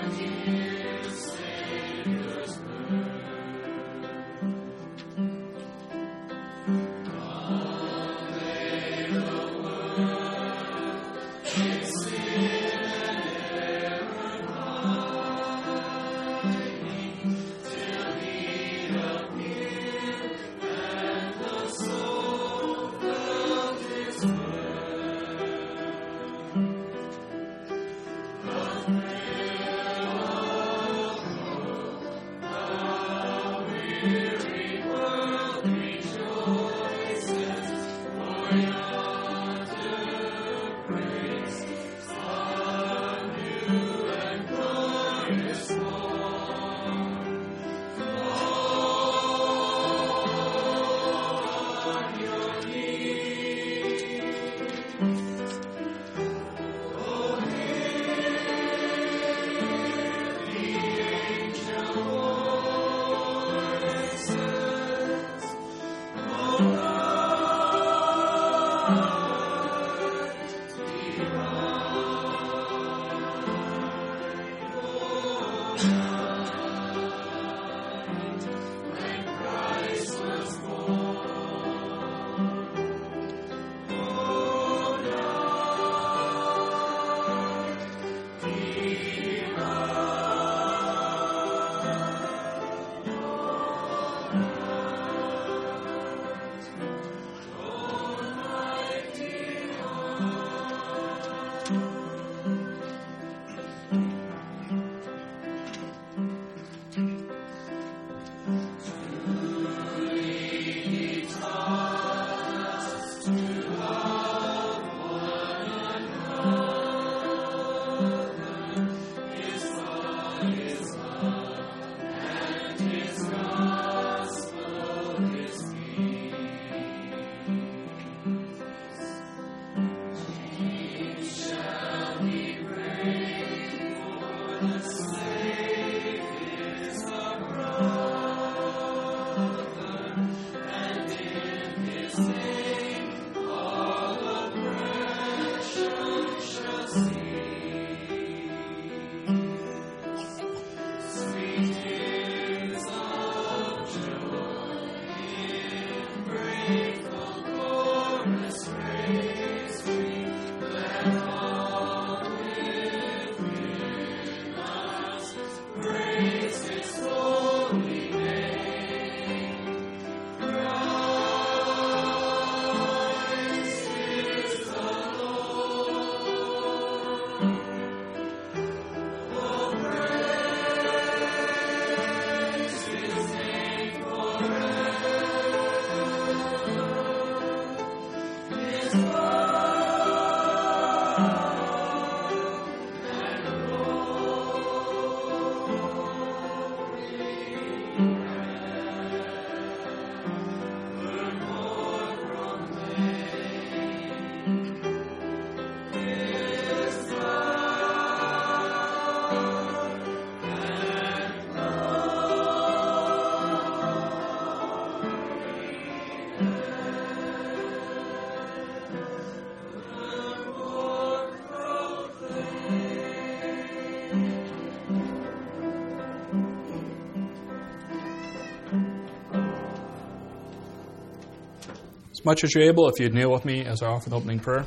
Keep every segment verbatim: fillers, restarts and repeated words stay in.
As much as you're able, if you'd kneel with me as I offer the opening prayer.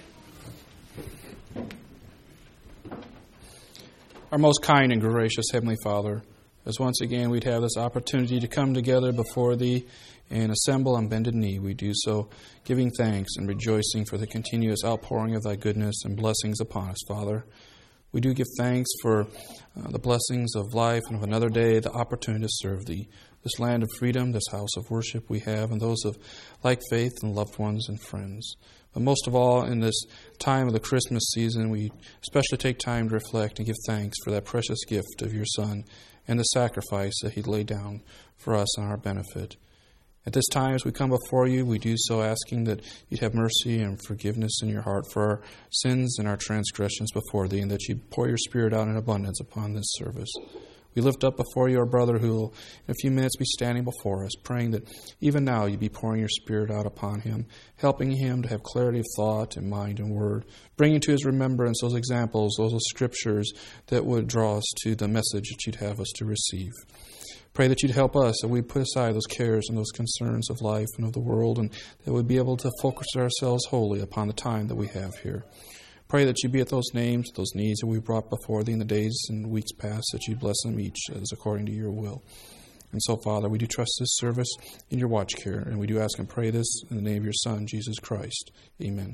Our most kind and gracious Heavenly Father, as once again we'd have this opportunity to come together before Thee and assemble on bended knee, we do so giving thanks and rejoicing for the continuous outpouring of Thy goodness and blessings upon us, Father. We do give thanks for uh, the blessings of life and of another day, the opportunity to serve Thee. This land of freedom, this house of worship we have, and those of like faith and loved ones and friends. But most of all, in this time of the Christmas season, we especially take time to reflect and give thanks for that precious gift of Your Son and the sacrifice that He laid down for us and our benefit. At this time, as we come before You, we do so asking that You'd have mercy and forgiveness in Your heart for our sins and our transgressions before Thee, and that You'd pour Your Spirit out in abundance upon this service. We lift up before you our brother who will in a few minutes be standing before us, praying that even now you be pouring your Spirit out upon him, helping him to have clarity of thought and mind and word, bringing to his remembrance those examples, those scriptures that would draw us to the message that you'd have us to receive. Pray that you'd help us, that we'd put aside those cares and those concerns of life and of the world, and that we'd be able to focus ourselves wholly upon the time that we have here. Pray that you be at those names, those needs that we brought before thee in the days and weeks past, that you bless them each as according to your will. And so, Father, we do trust this service in your watch care, and we do ask and pray this in the name of your Son, Jesus Christ. Amen.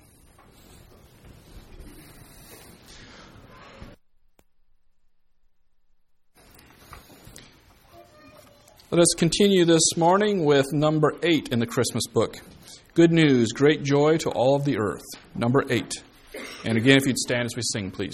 Let us continue this morning with number eight in the Christmas book. Good news, great joy to all of the earth. Number eight. And again, if you'd stand as we sing, please.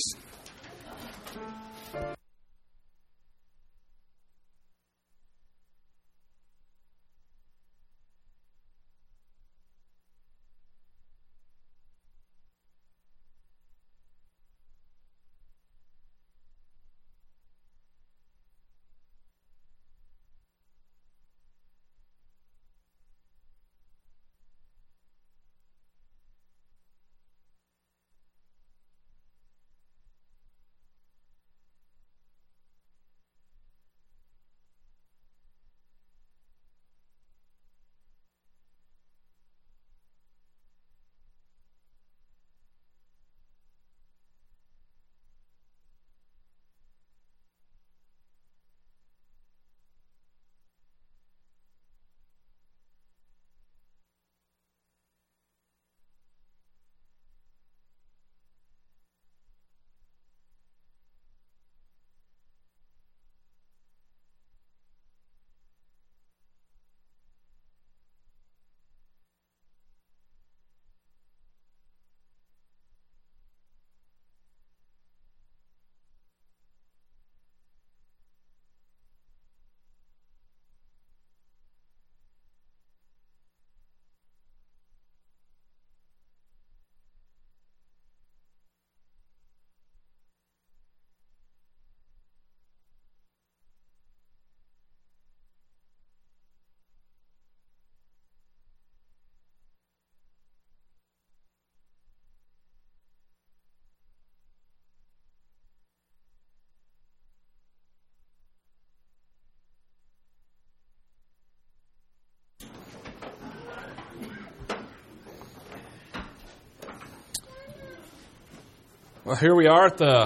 Well, here we are at the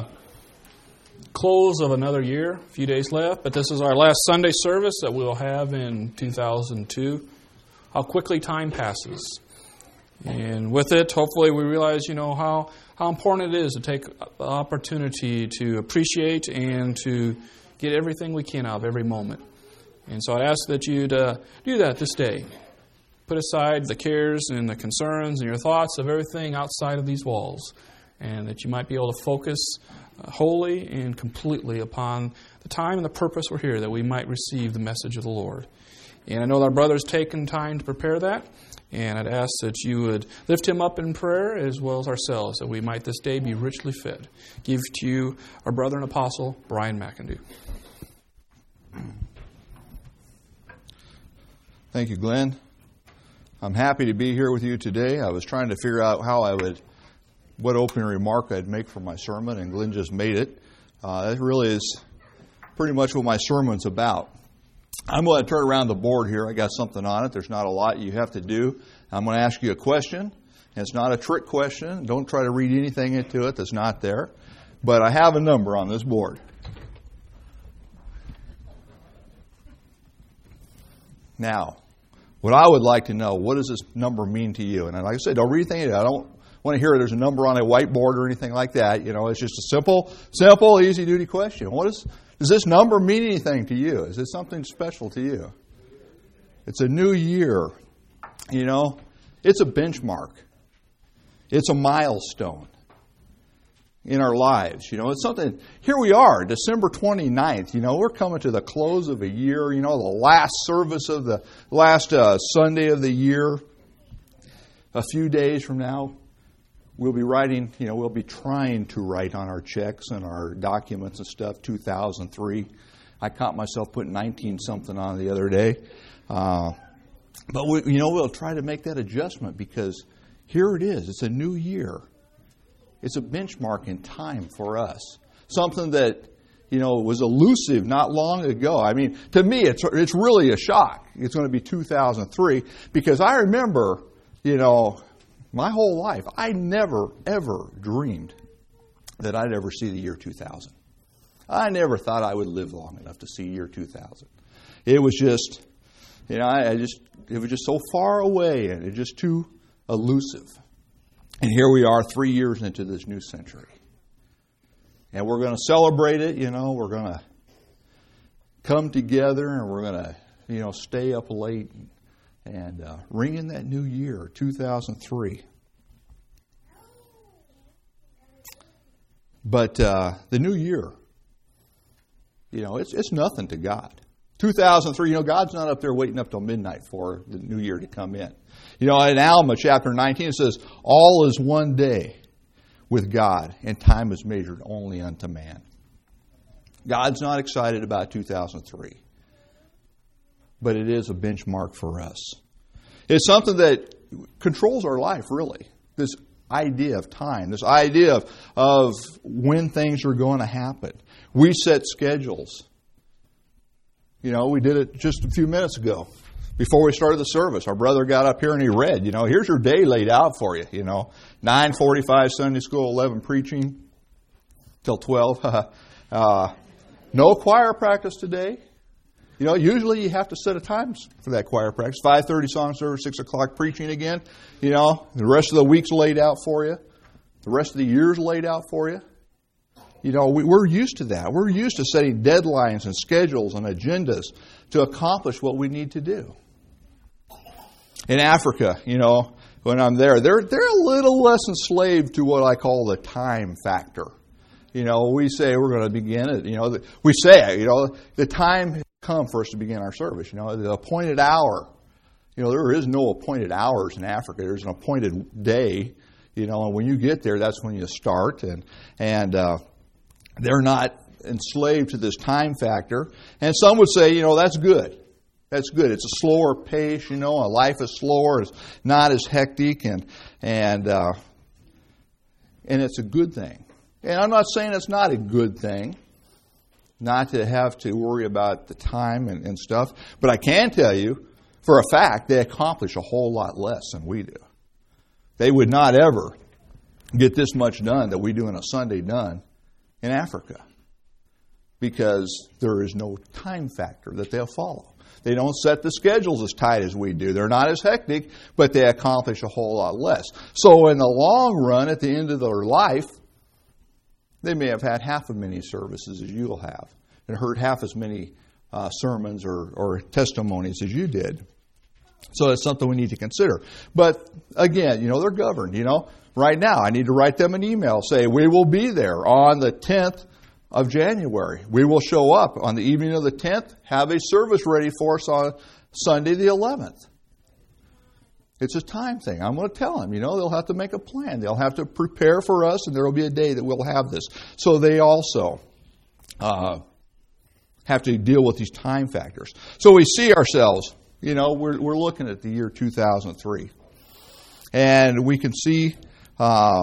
close of another year, a few days left, but this is our last Sunday service that we'll have in two thousand two. How quickly time passes. And with it, hopefully we realize, you know, how, how important it is to take the opportunity to appreciate and to get everything we can out of every moment. And so I'd ask that you'd uh, do that this day. Put aside the cares and the concerns and your thoughts of everything outside of these walls, and that you might be able to focus uh, wholly and completely upon the time and the purpose we're here, that we might receive the message of the Lord. And I know our brother's taken time to prepare that, and I'd ask that you would lift him up in prayer as well as ourselves, that we might this day be richly fed. Give to you our brother and apostle, Brian McIndoe. Thank you, Glenn. I'm happy to be here with you today. I was trying to figure out how I would, what opening remark I'd make for my sermon, and Glenn just made it. Uh, that really is pretty much what my sermon's about. I'm going to turn around the board here. I got something on it. There's not a lot you have to do. I'm going to ask you a question. And it's not a trick question. Don't try to read anything into it that's not there. But I have a number on this board. Now, what I would like to know, what does this number mean to you? And like I said, don't read anything into it. I don't want to hear there's a number on a whiteboard or anything like that. You know, it's just a simple, simple, easy-duty question. What is, does this number mean anything to you? Is it something special to you? It's a new year. You know, it's a benchmark. It's a milestone in our lives. You know, it's something, here we are, December twenty-ninth. You know, we're coming to the close of a year, you know, the last service of the last uh, Sunday of the year. A few days from now, we'll be writing, you know, we'll be trying to write on our checks and our documents and stuff, two thousand three. I caught myself putting nineteen something on the other day. Uh, but, we, you know, we'll try to make that adjustment because here it is. It's a new year. It's a benchmark in time for us. Something that, you know, was elusive not long ago. I mean, to me, it's it's really a shock. It's going to be two thousand three because I remember, you know, my whole life, I never, ever dreamed that I'd ever see the year two thousand. I never thought I would live long enough to see year two thousand. It was just, you know, I, I just, it was just so far away and it's just too elusive. And here we are three years into this new century. And we're going to celebrate it, you know, we're going to come together and we're going to, you know, stay up late and, and uh, ring in that new year, two thousand three. But uh, the new year, you know, it's it's nothing to God. two thousand three, you know, God's not up there waiting up till midnight for the new year to come in. You know, in Alma chapter nineteen, it says, all is one day with God, and time is measured only unto man. God's not excited about two thousand three, but it is a benchmark for us. It's something that controls our life, really. This idea of time, this idea of, of when things are going to happen. We set schedules. You know, we did it just a few minutes ago. Before we started the service, our brother got up here and he read, you know, here's your day laid out for you, you know. nine forty-five Sunday school, eleven preaching, till twelve. uh, no choir practice today. You know, usually you have to set a time for that choir practice. five thirty song service, six o'clock preaching again. You know, the rest of the week's laid out for you. The rest of the year's laid out for you. You know, we, we're used to that. We're used to setting deadlines and schedules and agendas to accomplish what we need to do. In Africa, you know, when I'm there, they're they're a little less enslaved to what I call the time factor. You know, we say we're going to begin it. You know, we say, you know, the time has come for us to begin our service. You know, the appointed hour. You know, there is no appointed hours in Africa. There's an appointed day. You know, and when you get there, that's when you start. And and uh, they're not enslaved to this time factor. And some would say, you know, that's good. That's good. It's a slower pace, you know. Life is slower. It's not as hectic, and and uh, and it's a good thing. And I'm not saying it's not a good thing, not to have to worry about the time and, and stuff. But I can tell you, for a fact, they accomplish a whole lot less than we do. They would not ever get this much done that we do in a Sunday done in Africa, because there is no time factor that they'll follow. They don't set the schedules as tight as we do. They're not as hectic, but they accomplish a whole lot less. So in the long run, at the end of their life, they may have had half as many services as you'll have and heard half as many uh, sermons or, or testimonies as you did. So it's something we need to consider. But again, you know, they're governed. You know, right now I need to write them an email, say we will be there on the tenth of January. We will show up on the evening of the tenth, have a service ready for us on Sunday the eleventh. It's a time thing. I'm going to tell them, you know, they'll have to make a plan. They'll have to prepare for us, and there will be a day that we'll have this. So they also uh, have to deal with these time factors. So we see ourselves, you know, we're, we're looking at the year two thousand three. And we can see uh,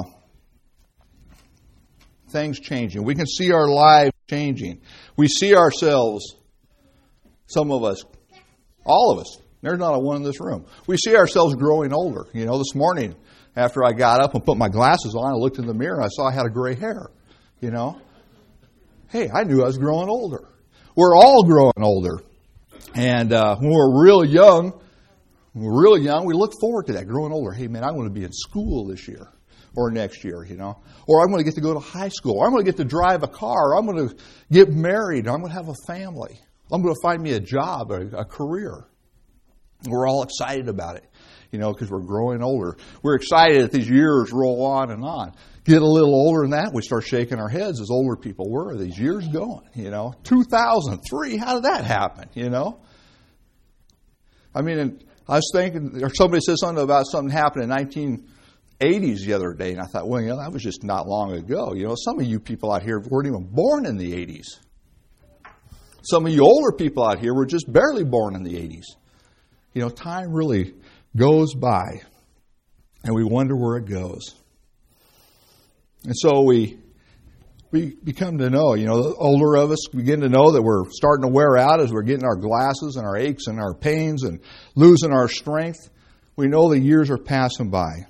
things changing. We can see our lives changing. We see ourselves, some of us, all of us, there's not a one in this room. We see ourselves growing older. You know, this morning, after I got up and put my glasses on, I looked in the mirror and I saw I had a gray hair. You know? Hey, I knew I was growing older. We're all growing older. And uh, when we're real young, when we're really young, we look forward to that, growing older. Hey, man, I'm going to be in school this year or next year, you know. Or I'm going to get to go to high school. Or I'm going to get to drive a car. Or I'm going to get married. Or I'm going to have a family. I'm going to find me a job, a, a career. We're all excited about it, you know, because we're growing older. We're excited that these years roll on and on. Get a little older than that, we start shaking our heads as older people were. Are these years going, you know? two thousand three, how did that happen, you know? I mean, I was thinking, or somebody said something about something happened in nineteen eighties the other day, and I thought, well, you know, that was just not long ago. You know, some of you people out here weren't even born in the eighties. Some of you older people out here were just barely born in the eighties. You know, time really goes by, and we wonder where it goes. And so we we become to know, you know, the older of us begin to know that we're starting to wear out as we're getting our glasses and our aches and our pains and losing our strength. We know the years are passing by.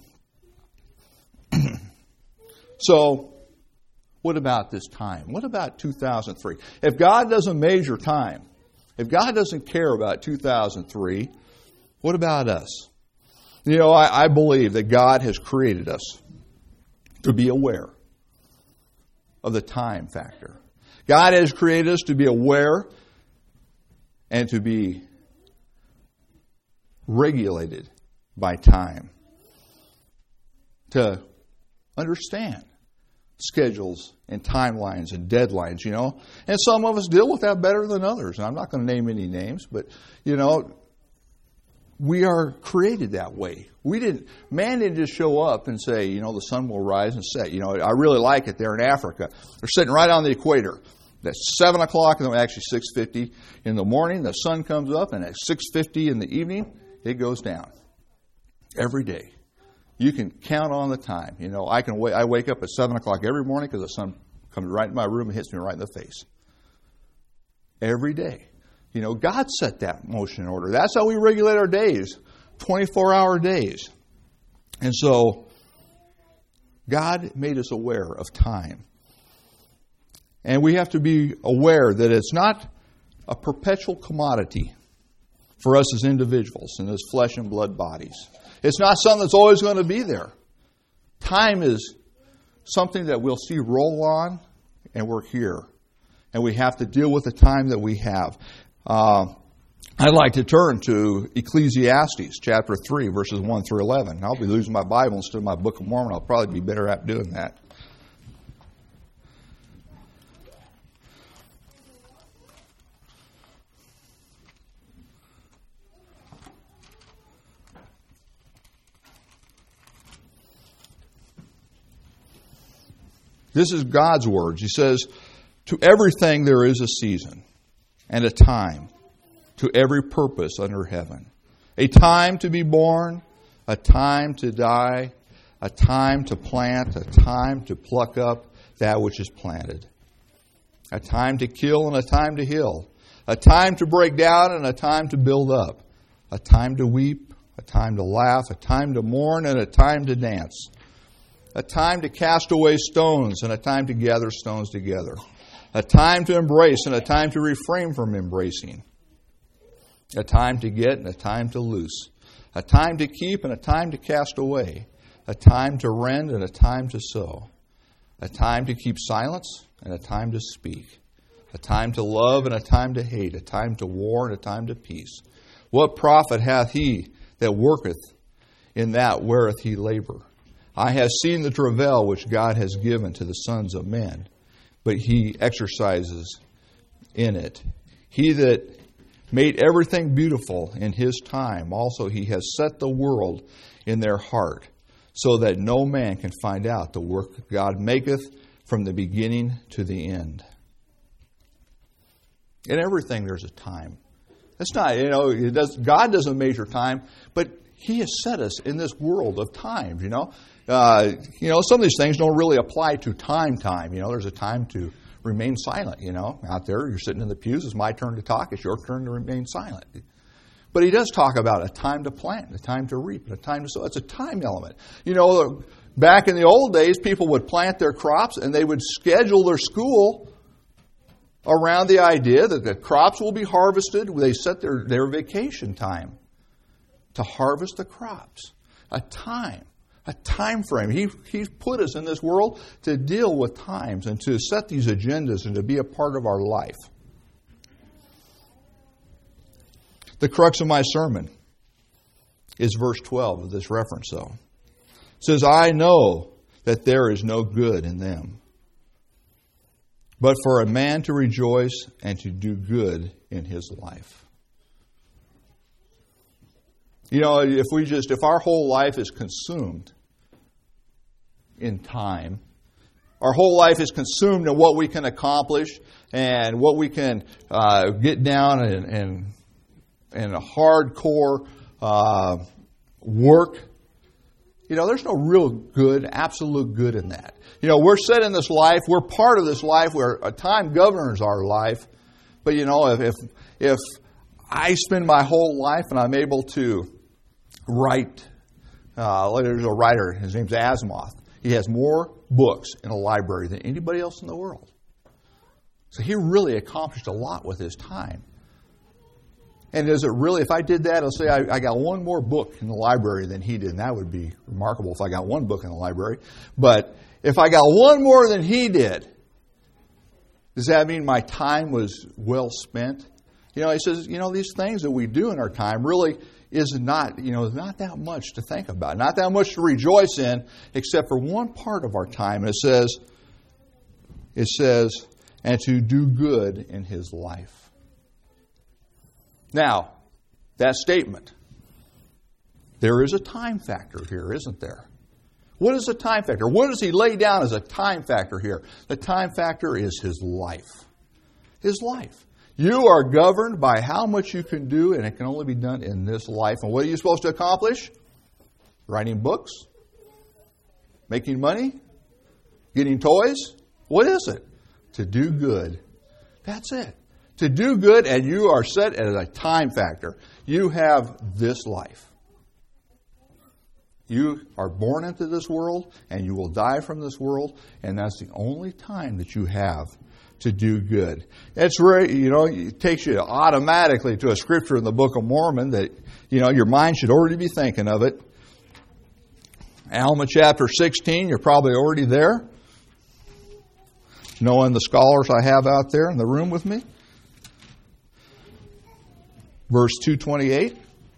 So, what about this time? What about two thousand three? If God doesn't measure time, if God doesn't care about two thousand three, what about us? You know, I, I believe that God has created us to be aware of the time factor. God has created us to be aware and to be regulated by time. To understand schedules and timelines and deadlines, you know. And some of us deal with that better than others. And I'm not going to name any names, but, you know, we are created that way. We didn't, man didn't just show up and say, you know, the sun will rise and set. You know, I really like it there in Africa. They're sitting right on the equator. That's seven o'clock, and actually six fifty in the morning. The sun comes up, and at six fifty in the evening, it goes down. Every day. You can count on the time. You know, I can wait, I wake up at seven o'clock every morning because the sun comes right in my room and hits me right in the face. Every day. You know, God set that motion in order. That's how we regulate our days, twenty-four hour days. And so, God made us aware of time. And we have to be aware that it's not a perpetual commodity for us as individuals and as flesh and blood bodies. It's not something that's always going to be there. Time is something that we'll see roll on, and we're here. And we have to deal with the time that we have. Uh, I'd like to turn to Ecclesiastes chapter three, verses one through eleven. I'll be losing my Bible instead of my Book of Mormon. I'll probably be better at doing that. This is God's words. He says, to everything there is a season and a time, to every purpose under heaven. A time to be born, a time to die, a time to plant, a time to pluck up that which is planted. A time to kill and a time to heal. A time to break down and a time to build up. A time to weep, a time to laugh, a time to mourn and a time to dance. A time to cast away stones and a time to gather stones together. A time to embrace and a time to refrain from embracing. A time to get and a time to loose. A time to keep and a time to cast away. A time to rend and a time to sow. A time to keep silence and a time to speak. A time to love and a time to hate. A time to war and a time to peace. What profit hath he that worketh in that wherewith he labor? I have seen the travail which God has given to the sons of men, but he exercises in it. He that made everything beautiful in his time, also he has set the world in their heart, so that no man can find out the work God maketh from the beginning to the end. In everything there's a time. That's not, you know, it does, God doesn't measure time, but he has set us in this world of time, you know. Uh, you know, some of these things don't really apply to time time. You know, there's a time to remain silent, you know. Out there, you're sitting in the pews. It's my turn to talk. It's your turn to remain silent. But he does talk about a time to plant, a time to reap, and a time to sow. It's a time element. You know, back in the old days, people would plant their crops and they would schedule their school around the idea that the crops will be harvested. They set their, their vacation time to harvest the crops. A time. A time frame. He, he's put us in this world to deal with times and to set these agendas and to be a part of our life. The crux of my sermon is verse twelve of this reference, though. It says, I know that there is no good in them, but for a man to rejoice and to do good in his life. You know, if we just, if our whole life is consumed in time, Our whole life is consumed in what we can accomplish and what we can uh, get down in, in, in a hardcore uh, work. You know, there's no real good, absolute good in that. You know, we're set in this life. We're part of this life where a time governs our life. But, you know, if, if, if I spend my whole life and I'm able to write, uh, there's a writer, his name's Asimov. He has more books in a library than anybody else in the world. So he really accomplished a lot with his time. And is it really, if I did that, I'll say I, I got one more book in the library than he did, and that would be remarkable if I got one book in the library. But if I got one more than he did, does that mean my time was well spent? You know, he says, you know, these things that we do in our time really is not, you know, not that much to think about, not that much to rejoice in, except for one part of our time. It says, it says, and to do good in his life. Now, that statement, there is a time factor here, isn't there? What is the time factor? What does he lay down as a time factor here? The time factor is his life. His life. You are governed by how much you can do, and it can only be done in this life. And what are you supposed to accomplish? Writing books? Making money? Getting toys? What is it? To do good. That's it. To do good, and you are set as a time factor. You have this life. You are born into this world, and you will die from this world, and that's the only time that you have to do good. It's very, you know, it takes you automatically to a scripture in the Book of Mormon that, you know, your mind should already be thinking of it. Alma chapter sixteen, you're probably already there, knowing the scholars I have out there in the room with me. Verse two twenty-eight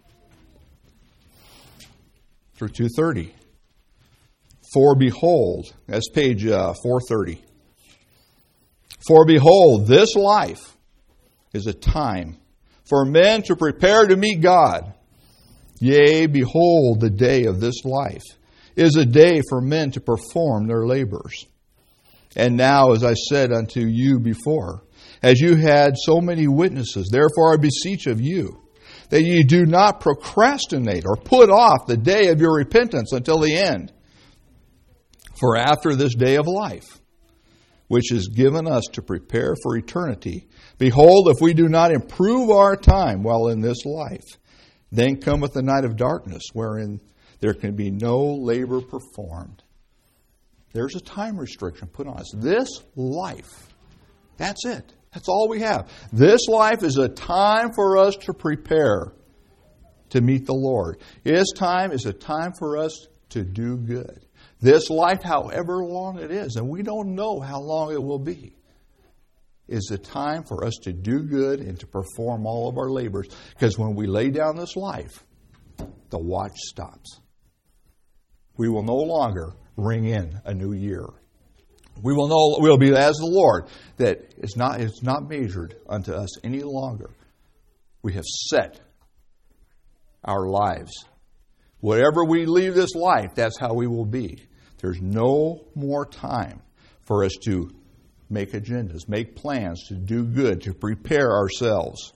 through two thirty. For behold, that's page uh, four thirty. For behold, this life is a time for men to prepare to meet God. Yea, behold, the day of this life is a day for men to perform their labors. And now, as I said unto you before, as you had so many witnesses, therefore I beseech of you, that ye do not procrastinate or put off the day of your repentance until the end. For after this day of life, which is given us to prepare for eternity, behold, if we do not improve our time while in this life, then cometh the night of darkness, wherein there can be no labor performed. There's a time restriction put on us. This life, that's it. That's all we have. This life is a time for us to prepare to meet the Lord. This time is a time for us to do good. This life, however long it is, and we don't know how long it will be, is a time for us to do good and to perform all of our labors. Because when we lay down this life, the watch stops. We will no longer ring in a new year. We will know we'll be as the Lord, that it's not it's not measured unto us any longer. We have set our lives. Whatever we leave this life, that's how we will be. There's no more time for us to make agendas, make plans, to do good, to prepare ourselves.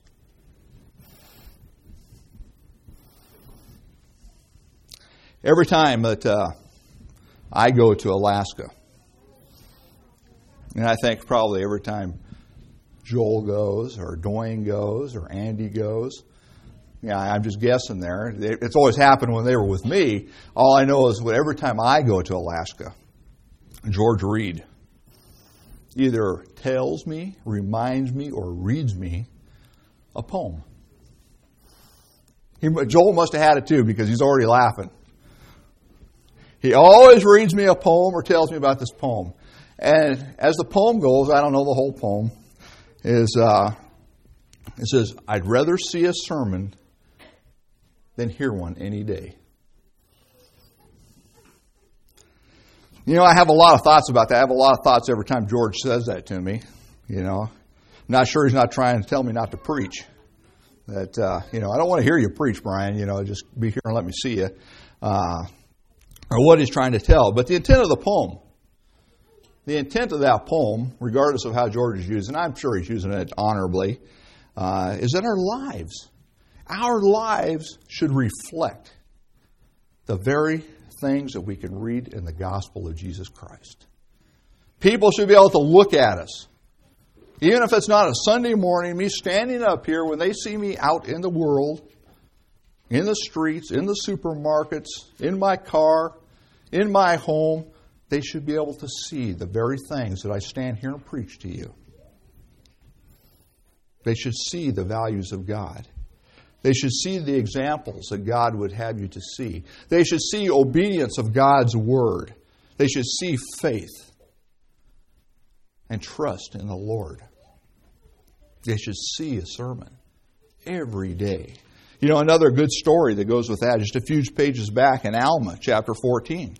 Every time that uh, I go to Alaska, and I think probably every time Joel goes, or Dwayne goes, or Andy goes, yeah, I'm just guessing there. It's always happened when they were with me. All I know is that every time I go to Alaska, George Reed either tells me, reminds me, or reads me a poem. He, Joel must have had it too, because he's already laughing. He always reads me a poem or tells me about this poem. And as the poem goes, I don't know the whole poem, is uh, it says, I'd rather see a sermon than hear one any day. You know, I have a lot of thoughts about that. I have a lot of thoughts every time George says that to me. You know, I'm not sure he's not trying to tell me not to preach. That, uh, you know, I don't want to hear you preach, Brian. You know, just be here and let me see you. Uh, or what he's trying to tell. But the intent of the poem the intent of that poem, regardless of how George is using, I'm sure he's using it honorably, uh, is that our lives, our lives should reflect the very things that we can read in the gospel of Jesus Christ. People should be able to look at us. Even if it's not a Sunday morning, me standing up here, when they see me out in the world, in the streets, in the supermarkets, in my car, in my home, they should be able to see the very things that I stand here and preach to you. They should see the values of God. They should see the examples that God would have you to see. They should see obedience of God's Word. They should see faith and trust in the Lord. They should see a sermon every day. You know, another good story that goes with that, just a few pages back in Alma, chapter fourteen.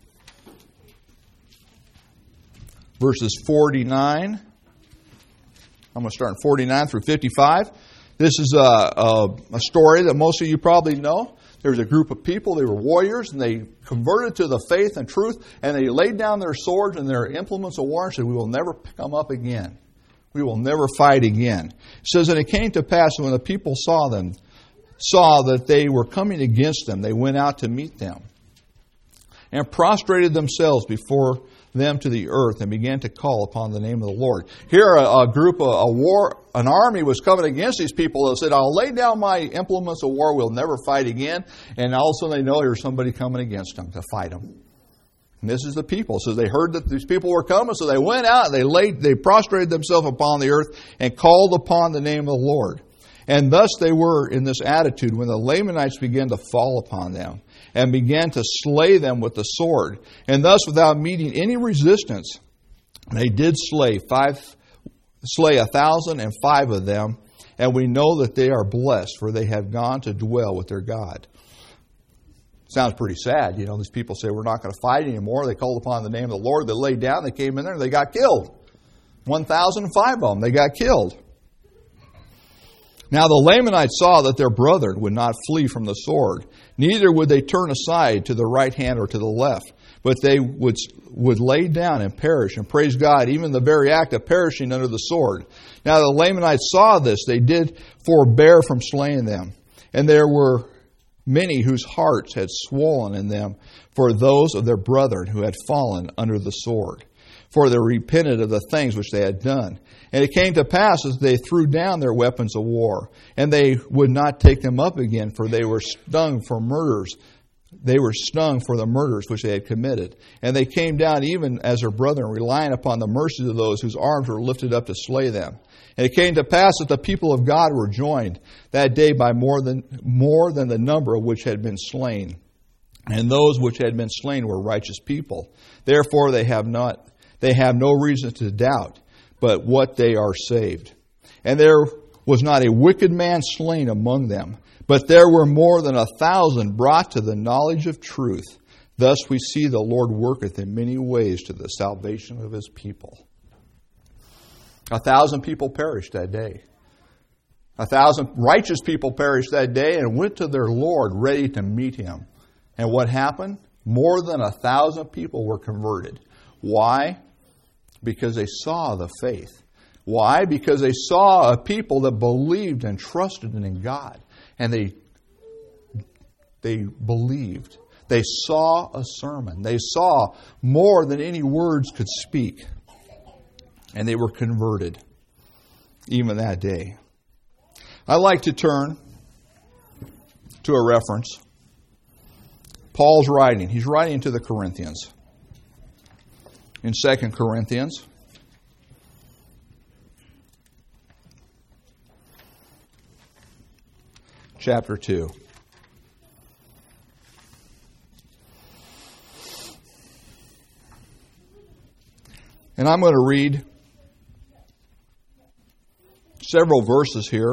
Verses forty-nine. I'm going to start in forty-nine through fifty-five. This is a, a, a story that most of you probably know. There was a group of people, they were warriors, and they converted to the faith and truth, and they laid down their swords and their implements of war and said, we will never pick them up again. We will never fight again. It says, and it came to pass when the people saw them, saw that they were coming against them, they went out to meet them and prostrated themselves before them to the earth and began to call upon the name of the Lord. Here a, a group, a, a war, an army was coming against these people that said, I'll lay down my implements of war, we'll never fight again. And all of a sudden they know there's somebody coming against them to fight them. And this is the people. So they heard that these people were coming, so they went out and they laid, they prostrated themselves upon the earth and called upon the name of the Lord. And thus they were in this attitude when the Lamanites began to fall upon them and began to slay them with the sword. And thus, without meeting any resistance, they did slay five, slay a thousand and five of them. And we know that they are blessed, for they have gone to dwell with their God. Sounds pretty sad. You know, these people say, we're not going to fight anymore. They called upon the name of the Lord. They laid down. They came in there and they got killed. one thousand five of them, they got killed. Now the Lamanites saw that their brethren would not flee from the sword, neither would they turn aside to the right hand or to the left, but they would, would lay down and perish, and praise God, even the very act of perishing under the sword. Now the Lamanites saw this, they did forbear from slaying them, and there were many whose hearts had swollen in them for those of their brethren who had fallen under the sword, for they repented of the things which they had done. And it came to pass as they threw down their weapons of war, and they would not take them up again, for they were stung for murders. They were stung for the murders which they had committed. And they came down even as their brethren, relying upon the mercies of those whose arms were lifted up to slay them. And it came to pass that the people of God were joined that day by more than more than the number of which had been slain. And those which had been slain were righteous people. Therefore they have not they have no reason to doubt but what they are saved. And there was not a wicked man slain among them, but there were more than a thousand brought to the knowledge of truth. Thus we see the Lord worketh in many ways to the salvation of His people. A thousand people perished that day. A thousand righteous people perished that day and went to their Lord ready to meet Him. And what happened? More than a thousand people were converted. Why? Because they saw the faith. Why? Because they saw a people that believed and trusted in God. And they, they believed. They saw a sermon. They saw more than any words could speak. And they were converted even that day. I'd like to turn to a reference. Paul's writing. He's writing to the Corinthians. In Second Corinthians, chapter two. And I'm going to read several verses here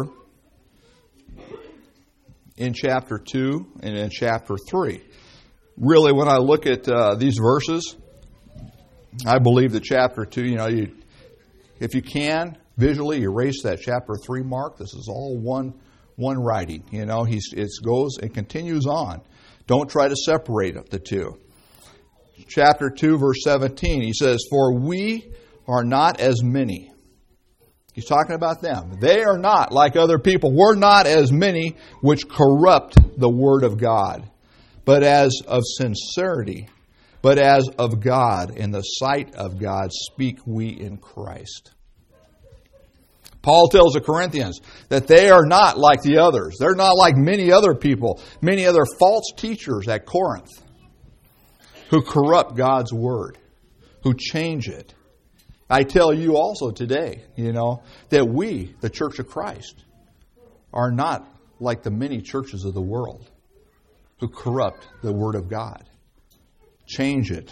in chapter two and in chapter three. Really, when I look at uh, these verses, I believe that chapter two, you know, you, if you can, visually erase that chapter three mark. This is all one one writing. You know, he's it goes, it continues on. Don't try to separate the two. chapter two, verse seventeen. He says, "For we are not as many." He's talking about them. They are not like other people. We're not as many which corrupt the word of God, but as of sincerity, but as of God, in the sight of God, speak we in Christ. Paul tells the Corinthians that they are not like the others. They're not like many other people, many other false teachers at Corinth who corrupt God's word, who change it. I tell you also today, you know, that we, the Church of Christ, are not like the many churches of the world who corrupt the word of God. Change it.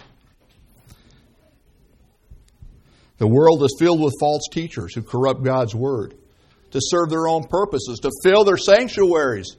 The world is filled with false teachers who corrupt God's word to serve their own purposes, to fill their sanctuaries,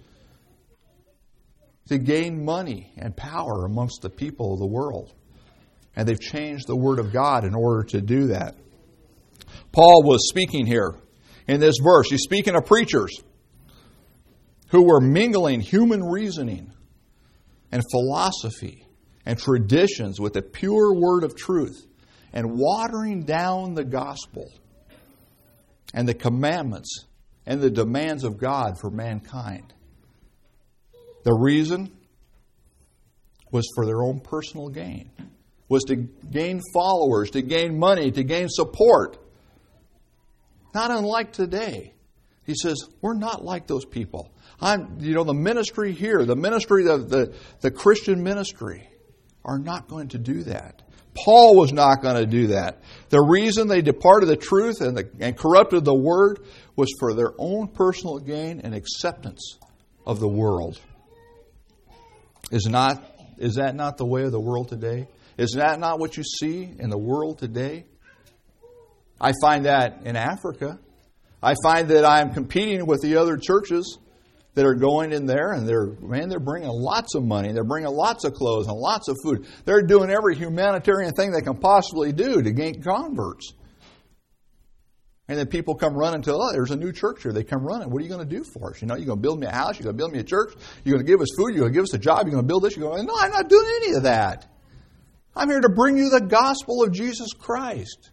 to gain money and power amongst the people of the world. And they've changed the word of God in order to do that. Paul was speaking here in this verse. He's speaking of preachers who were mingling human reasoning and philosophy and traditions with the pure word of truth, and watering down the gospel and the commandments and the demands of God for mankind. The reason was for their own personal gain, was to gain followers, to gain money, to gain support. Not unlike today. He says, we're not like those people. I'm, you know, the ministry here, the ministry of the, the Christian ministry are not going to do that. Paul was not going to do that. The reason they departed the truth and, the, and corrupted the word was for their own personal gain and acceptance of the world. Is not is that not the way of the world today? Is that not what you see in the world today? I find that in Africa. I find that I'm competing with the other churches that are going in there, and they're, man, they're bringing lots of money. They're bringing lots of clothes and lots of food. They're doing every humanitarian thing they can possibly do to gain converts. And then people come running to, oh, there's a new church here. They come running. What are you going to do for us? You know, you're going to build me a house. You're going to build me a church. You're going to give us food. You're going to give us a job. You're going to build this. You're going to, no, I'm not doing any of that. I'm here to bring you the gospel of Jesus Christ.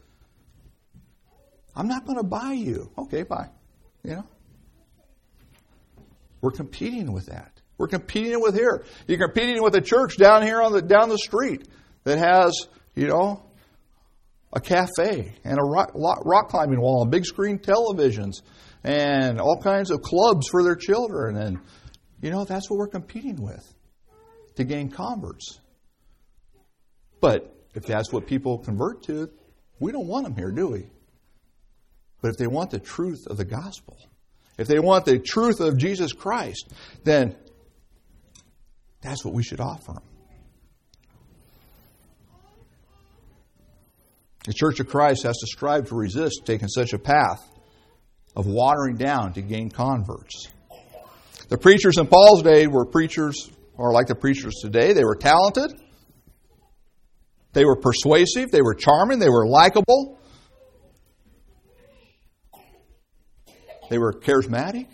I'm not going to buy you. Okay, bye. You know? We're competing with that. We're competing with here. You're competing with a church down here on the down the street that has, you know, a cafe and a rock, rock climbing wall and big screen televisions and all kinds of clubs for their children. And, you know, that's what we're competing with to gain converts. But if that's what people convert to, we don't want them here, do we? But if they want the truth of the gospel, if they want the truth of Jesus Christ, then that's what we should offer them. The Church of Christ has to strive to resist taking such a path of watering down to gain converts. The preachers in Paul's day were preachers, or like the preachers today. They were talented. They were persuasive. They were charming. They were likable. They were charismatic.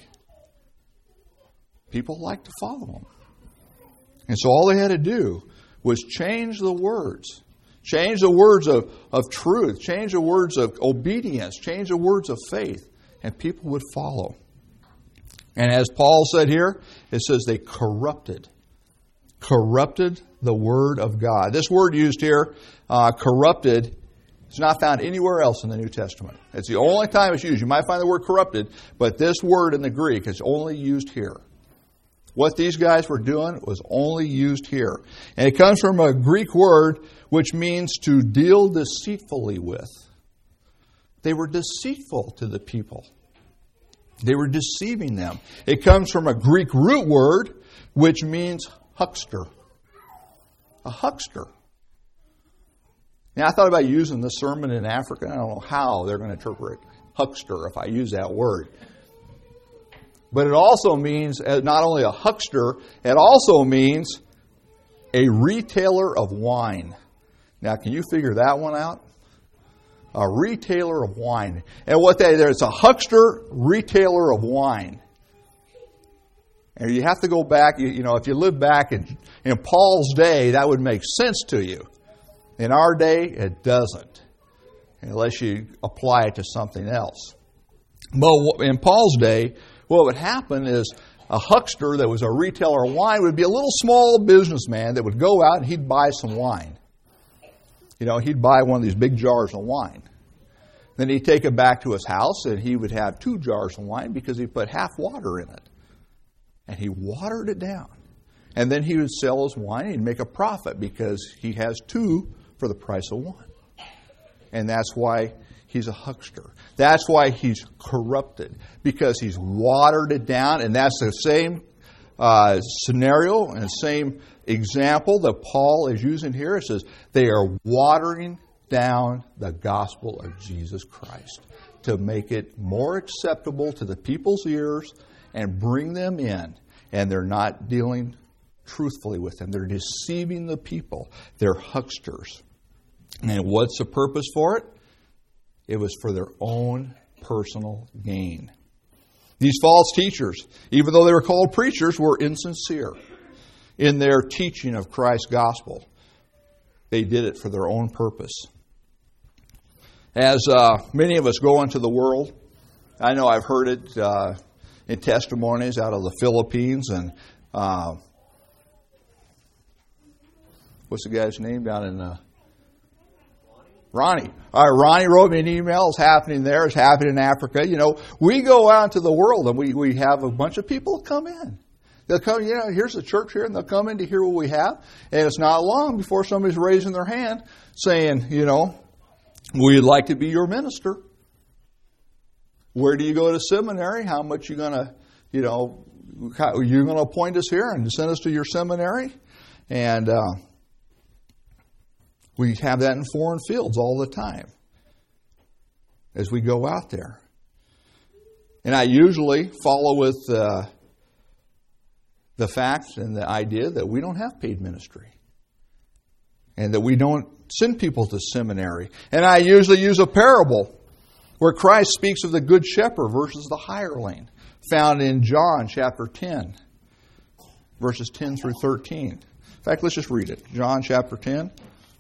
People liked to follow them. And so all they had to do was change the words. Change the words of, of truth. Change the words of obedience. Change the words of faith. And people would follow. And as Paul said here, it says they corrupted. Corrupted the word of God. This word used here, uh, corrupted, it's not found anywhere else in the New Testament. It's the only time it's used. You might find the word corrupted, but this word in the Greek is only used here. What these guys were doing was only used here. And it comes from a Greek word which means to deal deceitfully with. They were deceitful to the people. They were deceiving them. It comes from a Greek root word which means huckster. A huckster. Now, I thought about using this sermon in Africa. I don't know how they're going to interpret huckster if I use that word. But it also means, not only a huckster, it also means a retailer of wine. Now, can you figure that one out? A retailer of wine. And what they, there's a huckster retailer of wine. And you have to go back, you, you know, if you live back in, in Paul's day, that would make sense to you. In our day, it doesn't, unless you apply it to something else. But in Paul's day, what would happen is a huckster that was a retailer of wine would be a little small businessman that would go out and he'd buy some wine. You know, he'd buy one of these big jars of wine. Then he'd take it back to his house and he would have two jars of wine because he put half water in it. And he watered it down. And then he would sell his wine and he'd make a profit because he has two for the price of one. And that's why he's a huckster. That's why he's corrupted, because he's watered it down. And that's the same uh, scenario and the same example that Paul is using here. It says they are watering down the gospel of Jesus Christ to make it more acceptable to the people's ears and bring them in. And they're not dealing truthfully with them. They're deceiving the people. They're hucksters. And what's the purpose for it? It was for their own personal gain. These false teachers, even though they were called preachers, were insincere in their teaching of Christ's gospel. They did it for their own purpose. As uh, many of us go into the world, I know I've heard it uh, in testimonies out of the Philippines, and uh, what's the guy's name down in uh, Ronnie. All right, Ronnie wrote me an email. It's happening there. It's happening in Africa. You know, we go out into the world and we, we have a bunch of people come in. They'll come, you know, here's the church here, and they'll come in to hear what we have. And it's not long before somebody's raising their hand saying, you know, we'd like to be your minister. Where do you go to seminary? How much you going to, you know, how, you're going to appoint us here and send us to your seminary? And uh, we have that in foreign fields all the time as we go out there. And I usually follow with uh, the fact and the idea that we don't have paid ministry. And that we don't send people to seminary. And I usually use a parable where Christ speaks of the good shepherd versus the hireling, found in John chapter ten, verses ten through thirteen. In fact, let's just read it. John chapter ten.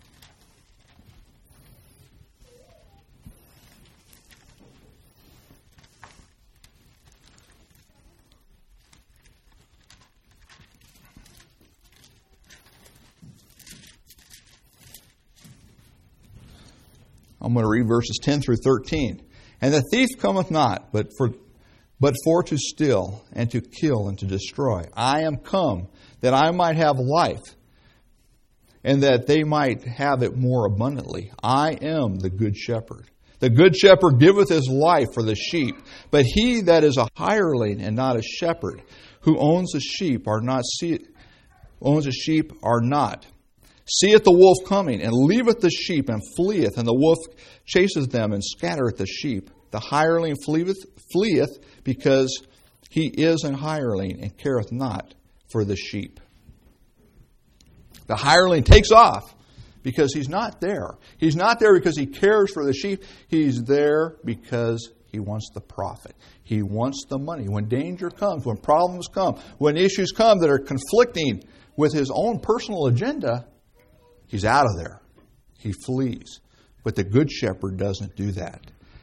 I'm going to read verses ten through thirteen. And the thief cometh not, but for but for to steal, and to kill, and to destroy. I am come, that I might have life, and that they might have it more abundantly. I am the good shepherd. The good shepherd giveth his life for the sheep. But he that is a hireling, and not a shepherd, who owns the sheep, are not see, owns the sheep are not. Seeth the wolf coming, and leaveth the sheep, and fleeth, and the wolf chaseth them, and scattereth the sheep. The hireling fleeth, fleeth, because he is an hireling, and careth not for the sheep. The hireling takes off, because he's not there. He's not there because he cares for the sheep. He's there because he wants the profit. He wants the money. When danger comes, when problems come, when issues come that are conflicting with his own personal agenda, he's out of there. He flees. But the good shepherd doesn't do that.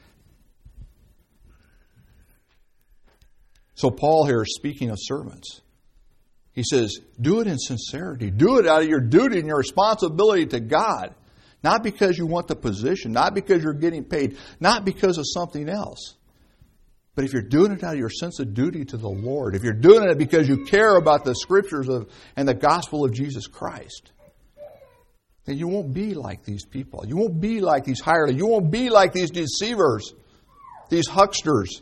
So Paul here is speaking of servants. He says, do it in sincerity. Do it out of your duty and your responsibility to God. Not because you want the position. Not because you're getting paid. Not because of something else. But if you're doing it out of your sense of duty to the Lord, if you're doing it because you care about the Scriptures of, and the gospel of Jesus Christ, then you won't be like these people. You won't be like these hirelings. You won't be like these deceivers, these hucksters.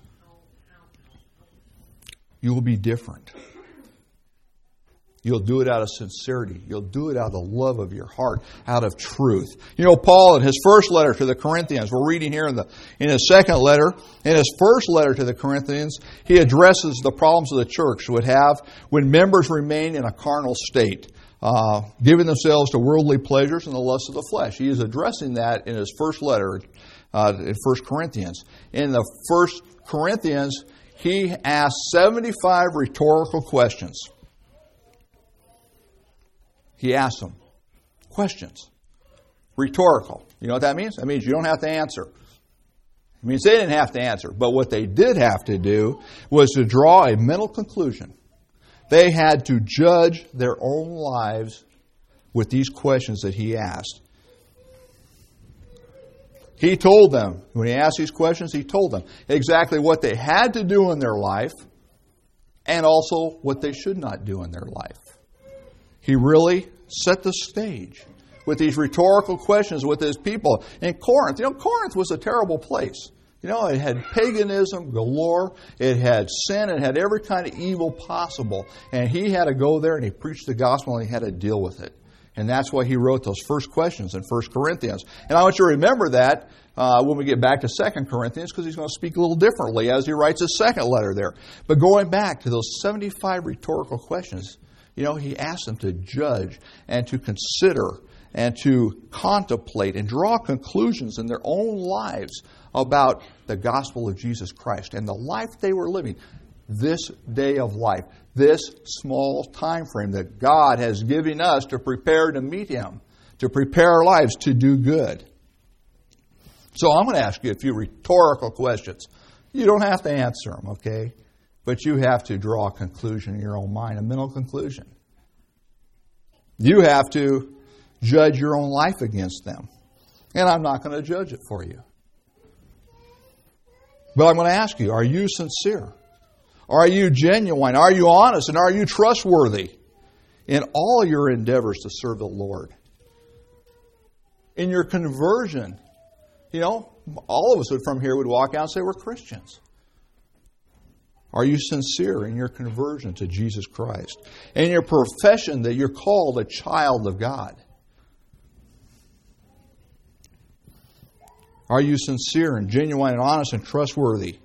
You will be different. You'll do it out of sincerity. You'll do it out of the love of your heart, out of truth. You know, Paul in his first letter to the Corinthians, we're reading here in the in his second letter, in his first letter to the Corinthians, he addresses the problems of the church would have when members remain in a carnal state, uh, giving themselves to worldly pleasures and the lusts of the flesh. He is addressing that in his first letter uh, in First Corinthians. In the First Corinthians, he asked seventy-five rhetorical questions. He asked them questions. Rhetorical. You know what that means? That means you don't have to answer. It means they didn't have to answer. But what they did have to do was to draw a mental conclusion. They had to judge their own lives with these questions that he asked. He told them, when he asked these questions, he told them exactly what they had to do in their life and also what they should not do in their life. He really set the stage with these rhetorical questions with his people in Corinth. You know, Corinth was a terrible place. You know, it had paganism galore. It had sin. It had every kind of evil possible. And he had to go there and he preached the gospel and he had to deal with it. And that's why he wrote those first questions in First Corinthians. And I want you to remember that uh, when we get back to Second Corinthians, because he's going to speak a little differently as he writes his second letter there. But going back to those seventy-five rhetorical questions, you know, he asked them to judge and to consider and to contemplate and draw conclusions in their own lives about the gospel of Jesus Christ and the life they were living. This day of life, this small time frame that God has given us to prepare to meet Him, to prepare our lives to do good. So I'm going to ask you a few rhetorical questions. You don't have to answer them, okay? But you have to draw a conclusion in your own mind, a mental conclusion. You have to judge your own life against them. And I'm not going to judge it for you. But I'm going to ask you, are you sincere? Are you genuine? Are you honest? And are you trustworthy in all your endeavors to serve the Lord? In your conversion, you know, all of us from here would walk out and say we're Christians. Are you sincere in your conversion to Jesus Christ? In your profession that you're called a child of God? Are you sincere and genuine and honest and trustworthy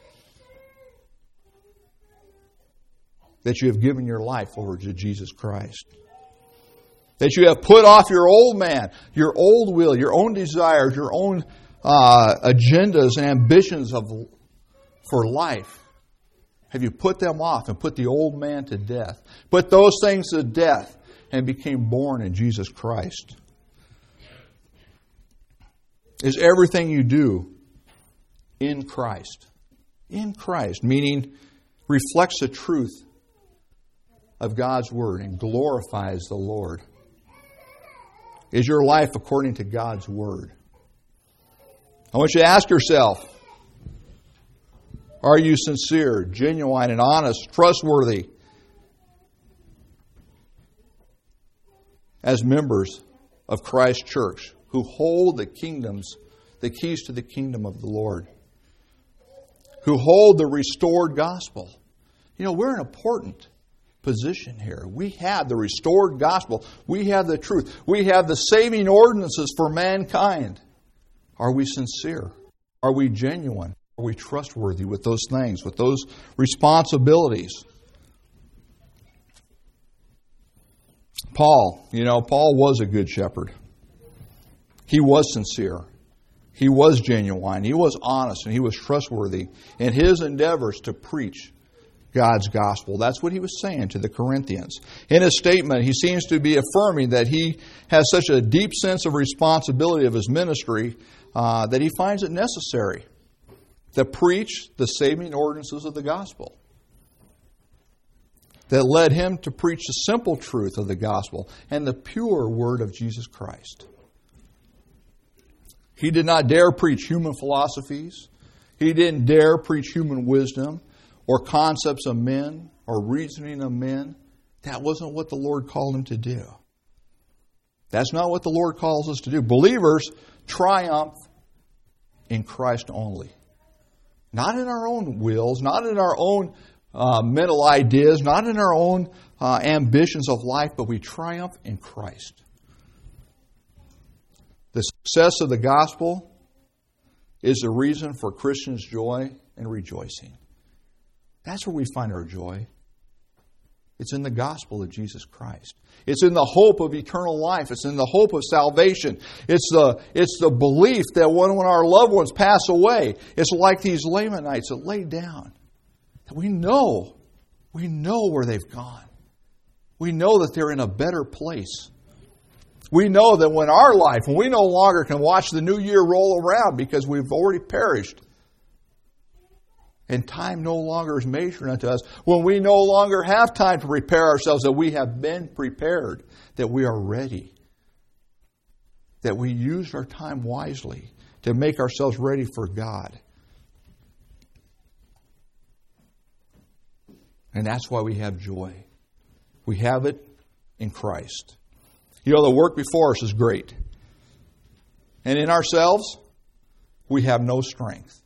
that you have given your life over to Jesus Christ? That you have put off your old man, your old will, your own desires, your own uh, agendas and ambitions of for life. Have you put them off and put the old man to death? Put those things to death and became born in Jesus Christ? Is everything you do in Christ? In Christ, meaning reflects the truth of God's Word and glorifies the Lord. Is your life according to God's Word? I want you to ask yourself, are you sincere, genuine, and honest, trustworthy as members of Christ's church who hold the kingdoms, the keys to the kingdom of the Lord? Who hold the restored gospel? You know, we're in an important position here. We have the restored gospel. We have the truth. We have the saving ordinances for mankind. Are we sincere? Are we genuine? Are we trustworthy with those things, with those responsibilities? Paul, you know, Paul was a good shepherd. He was sincere. He was genuine. He was honest and he was trustworthy in his endeavors to preach God's gospel. That's what he was saying to the Corinthians. In his statement, he seems to be affirming that he has such a deep sense of responsibility of his ministry uh, that he finds it necessary to preach the saving ordinances of the gospel that led him to preach the simple truth of the gospel and the pure word of Jesus Christ. He did not dare preach human philosophies. He didn't dare preach human wisdom or concepts of men or reasoning of men. That wasn't what the Lord called him to do. That's not what the Lord calls us to do. Believers triumph in Christ only. Not in our own wills, not in our own uh, mental ideas, not in our own uh, ambitions of life, but we triumph in Christ. The success of the gospel is the reason for Christians' joy and rejoicing. That's where we find our joy. It's in the gospel of Jesus Christ. It's in the hope of eternal life. It's in the hope of salvation. It's the, it's the belief that when, when our loved ones pass away, it's like these Lamanites that lay down that we know, we know where they've gone. We know that they're in a better place. We know that when our life, when we no longer can watch the new year roll around because we've already perished, and time no longer is measured unto us, when we no longer have time to prepare ourselves, that we have been prepared, that we are ready, that we used our time wisely to make ourselves ready for God. And that's why we have joy. We have it in Christ. You know, the work before us is great. And in ourselves, we have no strength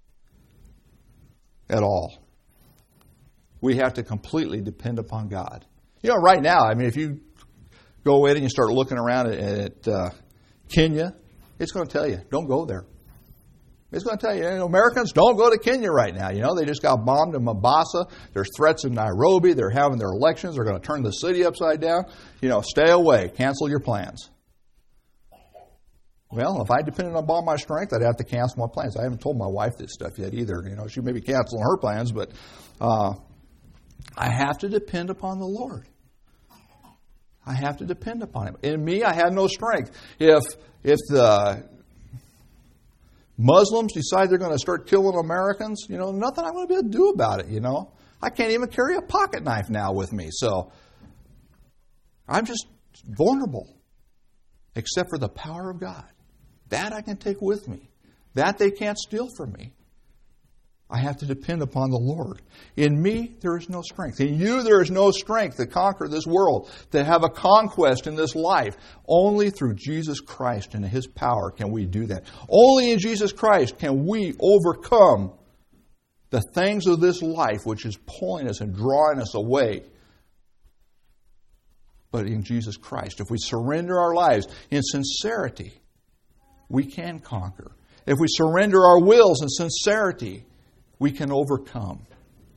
at all. We have to completely depend upon God. You know, right now, I mean, if you go in and you start looking around at, at uh, Kenya, it's going to tell you, don't go there. It's going to tell you, you know, Americans, don't go to Kenya right now. You know, they just got bombed in Mombasa. There's threats in Nairobi. They're having their elections. They're going to turn the city upside down. You know, stay away. Cancel your plans. Well, if I depended upon my strength, I'd have to cancel my plans. I haven't told my wife this stuff yet either. You know, she may be canceling her plans, but uh, I have to depend upon the Lord. I have to depend upon Him. In me, I have no strength. If if the Muslims decide they're going to start killing Americans, you know, nothing I'm going to be able to do about it, you know. I can't even carry a pocket knife now with me, so I'm just vulnerable, except for the power of God. That I can take with me. That they can't steal from me. I have to depend upon the Lord. In me, there is no strength. In you, there is no strength to conquer this world, to have a conquest in this life. Only through Jesus Christ and His power can we do that. Only in Jesus Christ can we overcome the things of this life which is pulling us and drawing us away. But in Jesus Christ, if we surrender our lives in sincerity, we can conquer. If we surrender our wills in sincerity, we can overcome.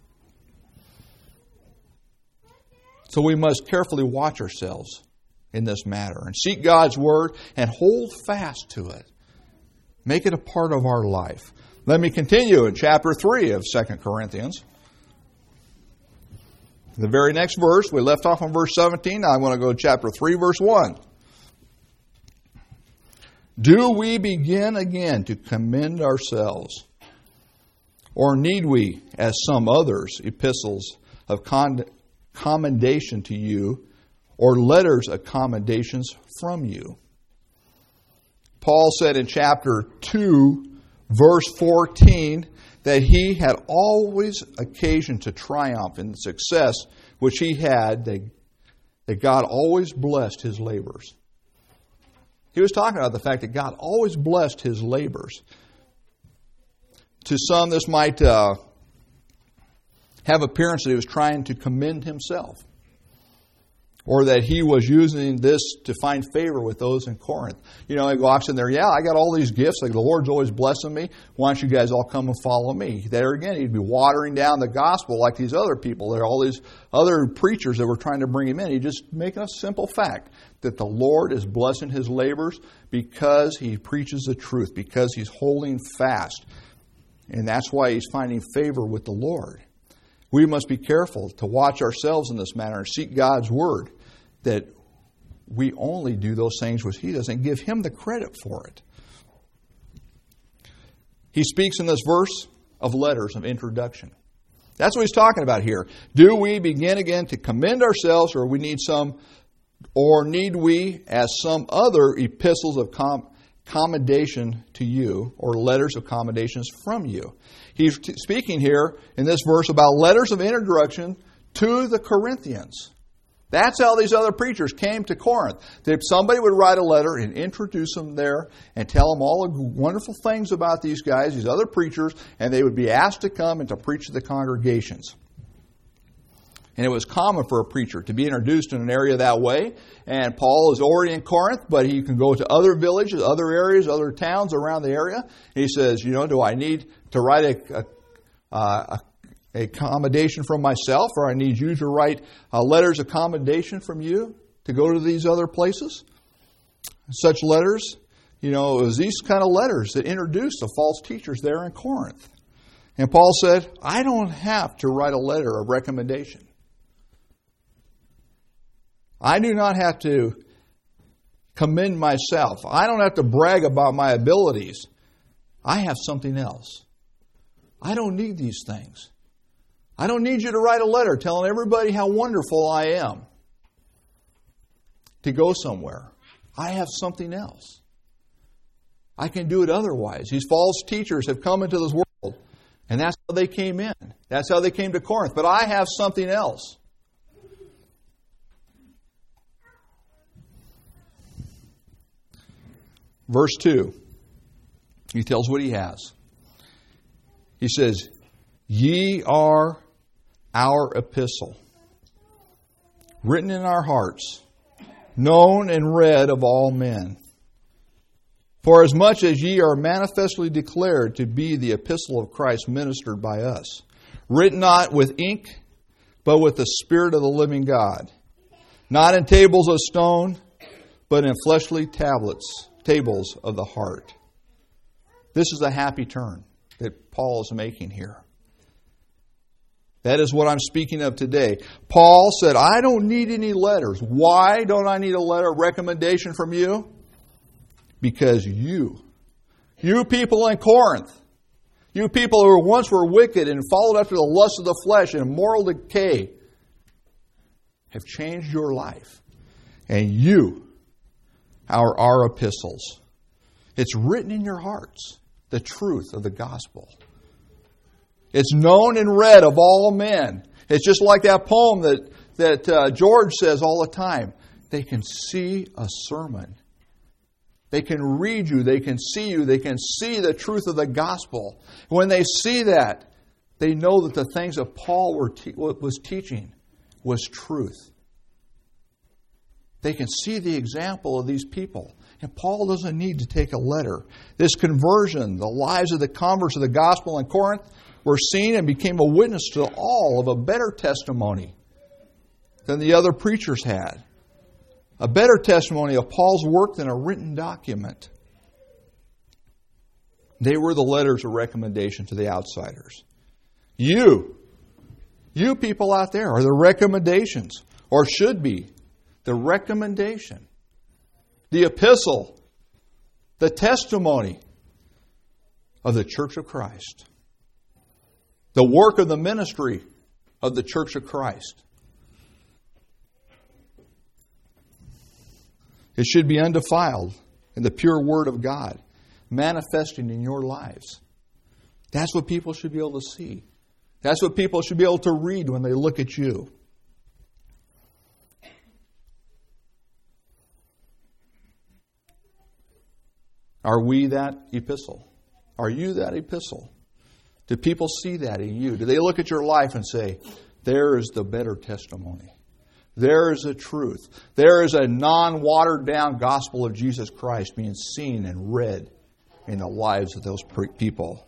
So we must carefully watch ourselves in this matter and seek God's Word and hold fast to it. Make it a part of our life. Let me continue in chapter three of Second Corinthians. The very next verse, we left off on verse seventeen. Now I want to go to chapter three, verse one. Do we begin again to commend ourselves? Or need we, as some others, epistles of con- commendation to you, or letters of commendations from you? Paul said in chapter two, verse fourteen, that he had always occasion to triumph in the success which he had, that, that God always blessed his labors. He was talking about the fact that God always blessed his labors. To some, this might uh, have appearance that he was trying to commend himself, or that he was using this to find favor with those in Corinth. You know, he walks in there, yeah, I got all these gifts, like the Lord's always blessing me. Why don't you guys all come and follow me? There again, he'd be watering down the gospel like these other people. There are all these other preachers that were trying to bring him in. He's just making a simple fact that the Lord is blessing his labors because he preaches the truth, because he's holding fast. And that's why he's finding favor with the Lord. We must be careful to watch ourselves in this manner and seek God's Word, that we only do those things which He does and give Him the credit for it. He speaks in this verse of letters of introduction. That's what he's talking about here. Do we begin again to commend ourselves, or we need some, or need we, as some other epistles of com- commendation to you, or letters of commendations from you? He's t- speaking here in this verse about letters of introduction to the Corinthians. That's how these other preachers came to Corinth. That somebody would write a letter and introduce them there and tell them all the wonderful things about these guys, these other preachers, and they would be asked to come and to preach to the congregations. And it was common for a preacher to be introduced in an area that way. And Paul is already in Corinth, but he can go to other villages, other areas, other towns around the area. And he says, you know, do I need to write a, a, a, a commendation from myself, or I need you to write uh, letters of commendation from you to go to these other places? Such letters, you know, it was these kind of letters that introduced the false teachers there in Corinth. And Paul said, I don't have to write a letter of recommendation. I do not have to commend myself. I don't have to brag about my abilities. I have something else. I don't need these things. I don't need you to write a letter telling everybody how wonderful I am to go somewhere. I have something else. I can do it otherwise. These false teachers have come into this world, and that's how they came in. That's how they came to Corinth. But I have something else. Verse two, he tells what he has. He says, ye are our epistle, written in our hearts, known and read of all men. For as much as ye are manifestly declared to be the epistle of Christ ministered by us, written not with ink, but with the Spirit of the living God, not in tables of stone, but in fleshly tablets, tables of the heart. This is a happy turn that Paul is making here. That is what I'm speaking of today. Paul said, I don't need any letters. Why don't I need a letter of recommendation from you? Because you, you people in Corinth, you people who once were wicked and followed after the lust of the flesh and moral decay, have changed your life. And you are our epistles. It's written in your hearts, the truth of the gospel. It's known and read of all men. It's just like that poem that, that uh, George says all the time. They can see a sermon. They can read you. They can see you. They can see the truth of the gospel. When they see that, they know that the things that Paul were te- was teaching was truth. They can see the example of these people. And Paul doesn't need to take a letter. This conversion, the lives of the converts of the gospel in Corinth, were seen and became a witness to all of a better testimony than the other preachers had. A better testimony of Paul's work than a written document. They were the letters of recommendation to the outsiders. You, you people out there are the recommendations, or should be the recommendation, the epistle, the testimony of the Church of Christ. The work of the ministry of the Church of Christ. It should be undefiled in the pure Word of God, manifesting in your lives. That's what people should be able to see. That's what people should be able to read when they look at you. Are we that epistle? Are you that epistle? Do people see that in you? Do they look at your life and say, there is the better testimony. There is the truth. There is a non-watered down gospel of Jesus Christ being seen and read in the lives of those people.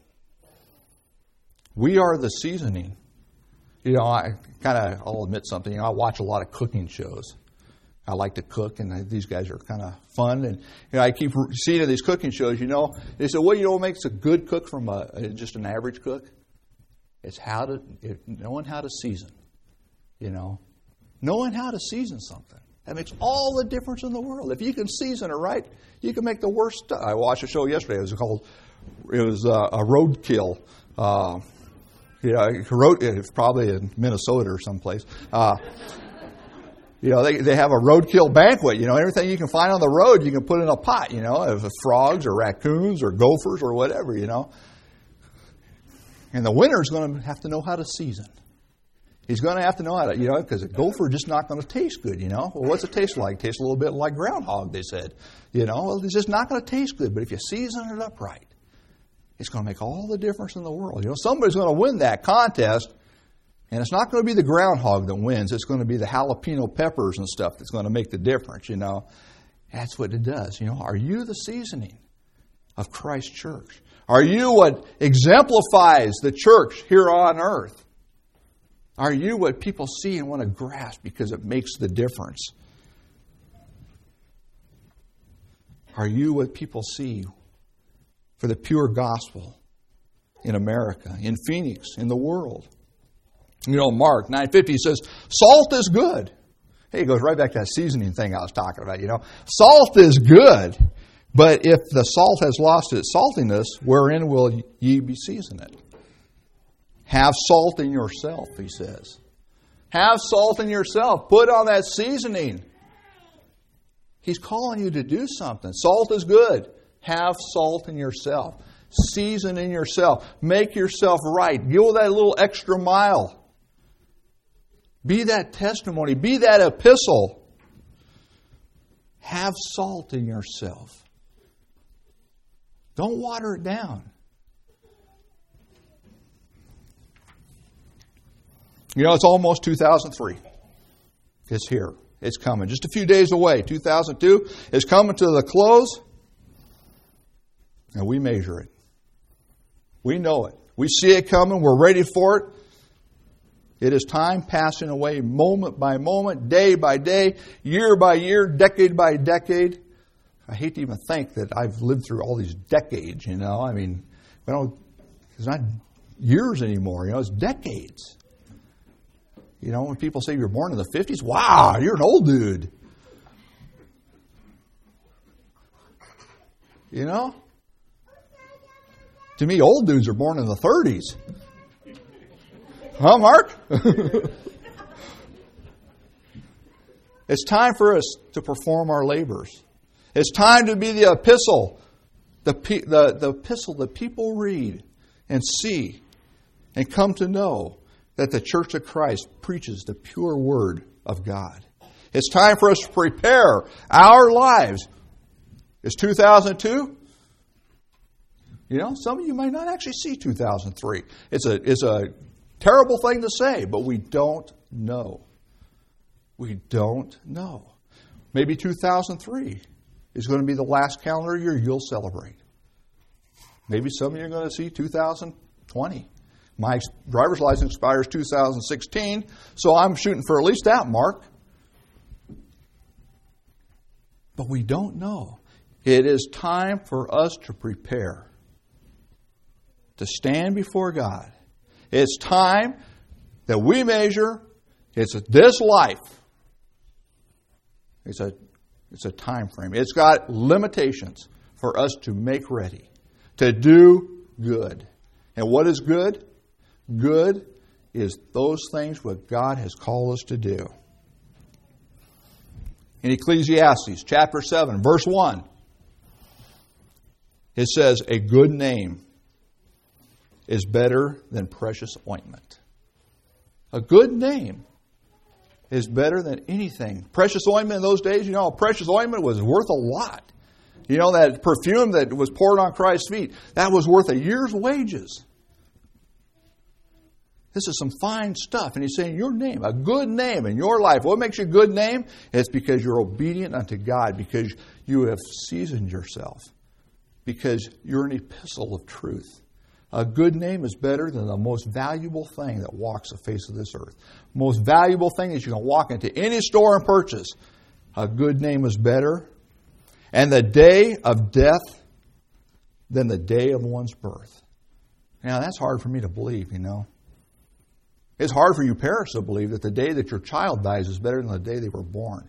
We are the seasoning. You know, I kind of, I'll admit something. You know, I watch a lot of cooking shows. I like to cook, and these guys are kind of fun. And you know, I keep seeing these cooking shows. You know, they say, "Well, you know what makes a good cook from a, just an average cook? It's how to it, knowing how to season. You know, knowing how to season something that makes all the difference in the world. If you can season it right, you can make the worst stuff. I watched a show yesterday. It was called it was uh, a roadkill. Uh, you know, road, it's probably in Minnesota or someplace. Uh, You know, they they have a roadkill banquet. You know, everything you can find on the road, you can put in a pot, you know, of frogs or raccoons or gophers or whatever, you know. And the winner's going to have to know how to season. He's going to have to know how to, you know, because a gopher is just not going to taste good, you know. Well, what's it taste like? It tastes a little bit like groundhog, they said. You know, well, it's just not going to taste good. But if you season it up right, it's going to make all the difference in the world. You know, somebody's going to win that contest. And it's not going to be the groundhog that wins. It's going to be the jalapeno peppers and stuff that's going to make the difference, you know. That's what it does. You know, are you the seasoning of Christ's church? Are you what exemplifies the church here on earth? Are you what people see and want to grasp because it makes the difference? Are you what people see for the pure gospel in America, in Phoenix, in the world. You know, Mark nine fifty says, salt is good. Hey, it goes right back to that seasoning thing I was talking about, you know. Salt is good, but if the salt has lost its saltiness, wherein will ye be seasoned it? Have salt in yourself, he says. Have salt in yourself. Put on that seasoning. He's calling you to do something. Salt is good. Have salt in yourself. Season in yourself. Make yourself right. Go that little extra mile. Be that testimony. Be that epistle. Have salt in yourself. Don't water it down. You know, it's almost two thousand three. It's here. It's coming. Just a few days away. two thousand two is coming to the close. And we measure it. We know it. We see it coming. We're ready for it. It is time passing away moment by moment, day by day, year by year, decade by decade. I hate to even think that I've lived through all these decades, you know. I mean, we don't, it's not years anymore, you know, it's decades. You know, when people say you're born in the fifties, wow, you're an old dude. You know? To me, old dudes are born in the thirties. Huh, Mark? It's time for us to perform our labors. It's time to be the epistle, the, the, the epistle that people read and see and come to know that the Church of Christ preaches the pure Word of God. It's time for us to prepare our lives. It's two thousand two. You know, some of you might not actually see two thousand three. It's a, it's a terrible thing to say, but we don't know. We don't know. Maybe two thousand three is going to be the last calendar year you'll celebrate. Maybe some of you are going to see two thousand twenty. My driver's license expires two thousand sixteen, so I'm shooting for at least that mark. But we don't know. It is time for us to prepare to stand before God. It's time that we measure. It's this life. It's a, it's a time frame. It's got limitations for us to make ready, to do good. And what is good? Good is those things what God has called us to do. In Ecclesiastes chapter seven, verse one, it says, a good name is better than precious ointment. A good name is better than anything. Precious ointment in those days, you know, a precious ointment was worth a lot. You know, that perfume that was poured on Christ's feet, that was worth a year's wages. This is some fine stuff. And he's saying your name, a good name in your life. What makes you a good name? It's because you're obedient unto God, because you have seasoned yourself, because you're an epistle of truth. A good name is better than the most valuable thing that walks the face of this earth. Most valuable thing is you can walk into any store and purchase. A good name is better. And the day of death than the day of one's birth. Now, that's hard for me to believe, you know. It's hard for you parents to believe that the day that your child dies is better than the day they were born.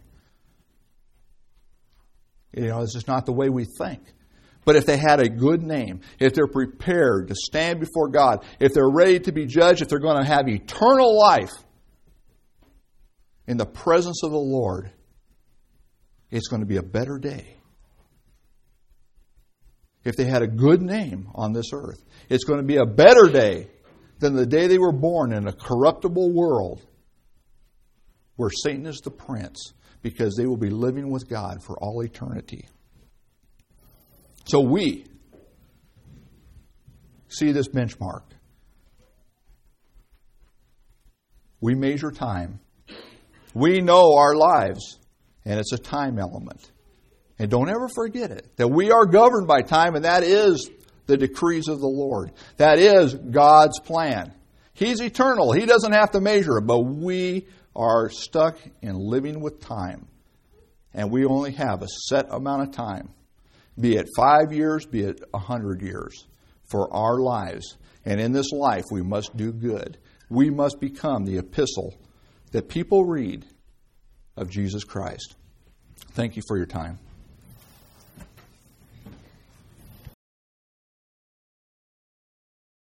You know, it's just not the way we think. But if they had a good name, if they're prepared to stand before God, if they're ready to be judged, if they're going to have eternal life in the presence of the Lord, it's going to be a better day. If they had a good name on this earth, it's going to be a better day than the day they were born in a corruptible world where Satan is the prince, because they will be living with God for all eternity. So we see this benchmark. We measure time. We know our lives, and it's a time element. And don't ever forget it, that we are governed by time, and that is the decrees of the Lord. That is God's plan. He's eternal. He doesn't have to measure it, but we are stuck in living with time. And we only have a set amount of time. Be it five years, be it a hundred years, for our lives. And in this life, we must do good. We must become the epistle that people read of Jesus Christ. Thank you for your time.